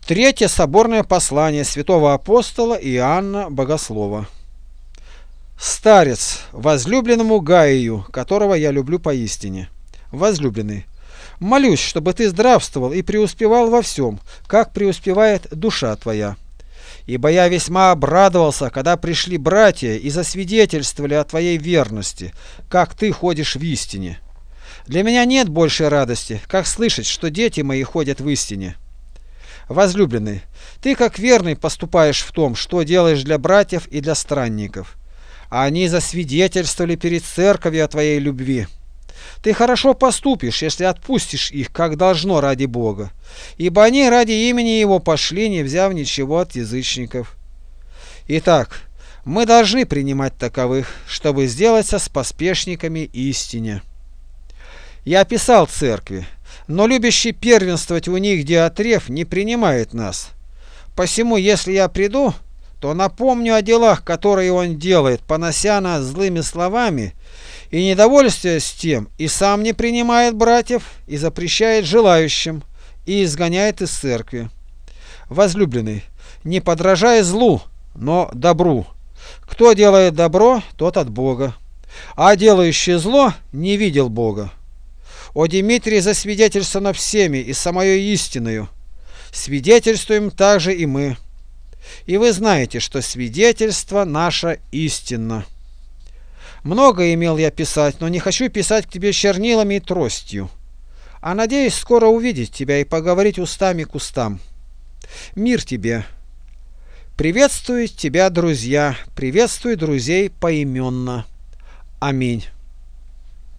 Третье соборное послание святого апостола Иоанна Богослова. Старец, возлюбленному Гаию, которого я люблю поистине. Возлюбленный, молюсь, чтобы ты здравствовал и преуспевал во всем, как преуспевает душа твоя. Ибо я весьма обрадовался, когда пришли братья и засвидетельствовали о твоей верности, как ты ходишь в истине. Для меня нет большей радости, как слышать, что дети мои ходят в истине. Возлюбленный, ты как верный поступаешь в том, что делаешь для братьев и для странников. А они засвидетельствовали перед церковью о твоей любви. Ты хорошо поступишь, если отпустишь их, как должно, ради Бога, ибо они ради имени Его пошли, не взяв ничего от язычников. Итак, мы должны принимать таковых, чтобы сделаться с поспешниками истине. Я писал церкви, но любящий первенствовать у них Диотреф не принимает нас. Посему, если я приду, то напомню о делах, которые он делает, понося нас злыми словами, и недовольствуясь тем, и сам не принимает братьев, и запрещает желающим, и изгоняет из церкви. Возлюбленный, не подражай злу, но добру. Кто делает добро, тот от Бога, а делающий зло не видел Бога. О Дмитрий засвидетельствовано всеми и самою истиною. Свидетельствуем также и мы. И вы знаете, что свидетельство наше истинно. Много имел я писать, но не хочу писать к тебе чернилами и тростью, а надеюсь скоро увидеть тебя и поговорить устами к устам. Мир тебе. Приветствую тебя, друзья, приветствую друзей поименно. Аминь.